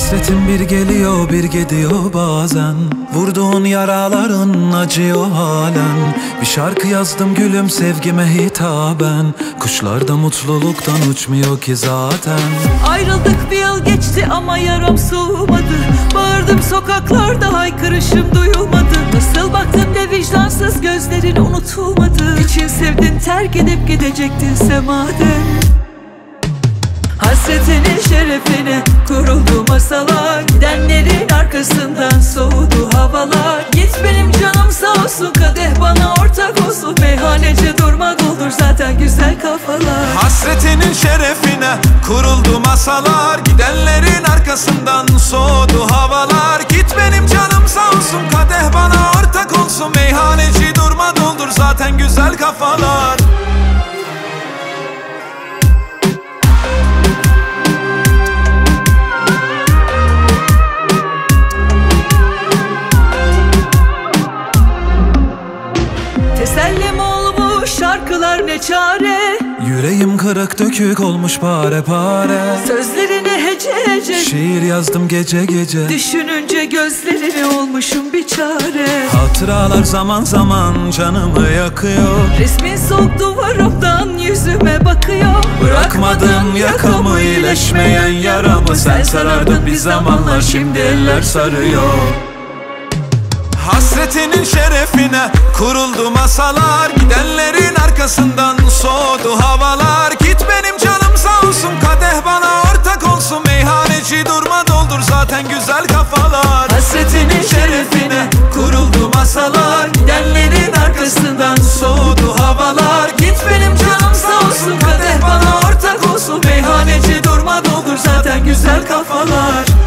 Hasretin bir geliyor bir gidiyor bazen. Vurduğun yaraların acıyor halen. Bir şarkı yazdım gülüm sevgime hitaben. Kuşlar da mutluluktan uçmuyor ki zaten. Ayrıldık bir yıl geçti ama yaram soğumadı. Bağırdım sokaklarda haykırışım duyulmadı. Nasıl baktın be vicdansız gözlerin unutulmadı. İçin sevdin terk edip gidecektinse madem. Hasretinin şerefine kuruldu masalar. Gidenlerin arkasından soğudu havalar. Git benim canım sağ olsun, kadeh bana ortak olsun. Meyhaneci durma doldur zaten güzel kafalar. Hasretinin şerefine kuruldu masalar. Gidenlerin arkasından soğudu havalar. Git benim canım sağ olsun, kadeh bana ortak olsun. Meyhaneci durma doldur zaten güzel kafalar. Tesellim olmuş şarkılar ne çare. Yüreğim kırık dökük olmuş pare pare. Sözlerine hece hece Şiir yazdım gece gece. düşününce gözlerine olmuşum bir çare. Hatıralar zaman zaman canımı yakıyor. Resmin soğuk duvarımdan yüzüme bakıyor. Bırakmadın yakamı iyileşmeyen yaramı. Sen sarardın bir zamanlar şimdi eller sarıyor. Hasretinin şerefine kuruldu masalar. Gidenlerin arkasından soğudu havalar. Git benim canım sağ olsun, kadeh bana ortak olsun. Meyhaneci durma doldur zaten güzel kafalar. Hasretinin şerefine kuruldu masalar. Gidenlerin arkasından soğudu havalar. Git benim canım sağ olsun, kadeh bana ortak olsun. Meyhaneci durma doldur zaten güzel kafalar.